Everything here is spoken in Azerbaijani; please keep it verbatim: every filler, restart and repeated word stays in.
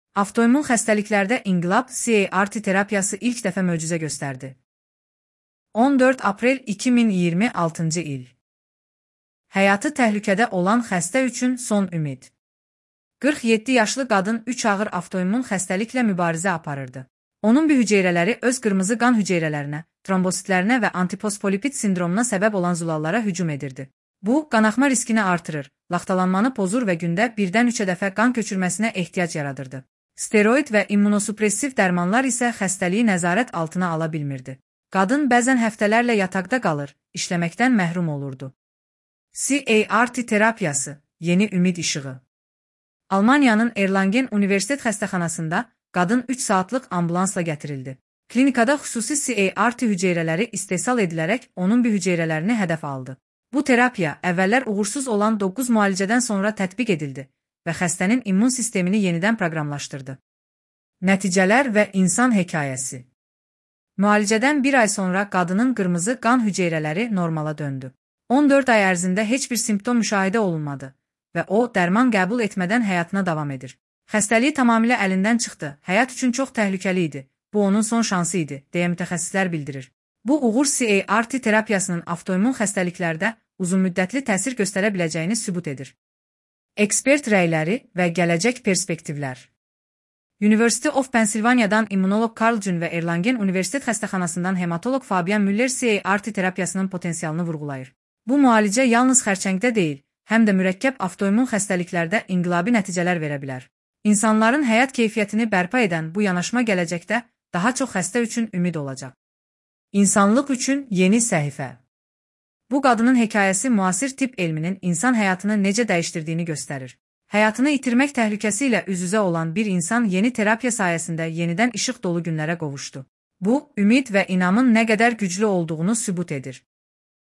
Avtoimmun xəstəliklərdə inqilab C A R T terapiyası ilk dəfə möcüzə göstərdi. on dörd aprel iki min iyirmi altıncı il. Həyatı təhlükədə olan xəstə üçün son ümid. qırx yeddi yaşlı qadın üç ağır avtoimmun xəstəliklə mübarizə aparırdı. Onun bir hüceyrələri öz qırmızı qan hüceyrələrinə, trombositlərinə və antifosfolipid sindromuna səbəb olan zulallara hücum edirdi. Bu, qanaxma riskini artırır, laxtalanmanı pozur və gündə birdən üçə dəfə qan köçürməsinə ehtiyac yaradırdı. Steroid və immunosupressiv dərmanlar isə xəstəliyi nəzarət altına ala bilmirdi. Qadın bəzən həftələrlə yataqda qalır, işləməkdən məhrum olurdu. C A R T terapiyası, yeni ümid işığı. Almaniyanın Erlangen Universitet xəstəxanasında qadın üç saatlıq ambulansla gətirildi. Klinikada xüsusi C A R T hüceyrələri istehsal edilərək onun bir hüceyrələrini hədəf aldı. Bu terapiya əvvəllər uğursuz olan doqquz müalicədən sonra tətbiq edildi və xəstənin immun sistemini yenidən proqramlaşdırdı. Nəticələr və insan hekayəsi. Müalicədən bir ay sonra qadının qırmızı qan hüceyrələri normala döndü. on dörd ay ərzində heç bir simptom müşahidə olunmadı və o, dərman qəbul etmədən həyatına davam edir. Xəstəliyi tamamilə əlindən çıxdı, həyat üçün çox təhlükəli idi, bu onun son şansı idi, deyə mütəxəssislər bildirir. Bu uğur C A R T terapiyasının avtoimmun xəstəliklərdə uzunmüddətli təsir göstərə biləcəyini sübut edir. Ekspert rəyləri və gələcək perspektivlər. University of Pennsylvania'dan immunoloq Carl June və Erlangen Universitet xəstəxanasından hematoloq Fabian Müller C A R T terapiyasının potensialını vurğulayır. Bu müalicə yalnız xərçəngdə deyil, həm də mürəkkəb avtoimmun xəstəliklərdə inqilabi nəticələr verə bilər. İnsanların həyat keyfiyyətini bərpa edən bu yanaşma gələcəkdə daha çox xəstə üçün ümid olacaq. İnsanlıq üçün yeni səhifə. Bu qadının hekayəsi müasir tibb elminin insan həyatını necə dəyişdirdiyini göstərir. Həyatını itirmək təhlükəsi ilə üz-üzə olan bir insan yeni terapiya sayəsində yenidən işıq dolu günlərə qovuşdu. Bu, ümid və inamın nə qədər güclü olduğunu sübut edir.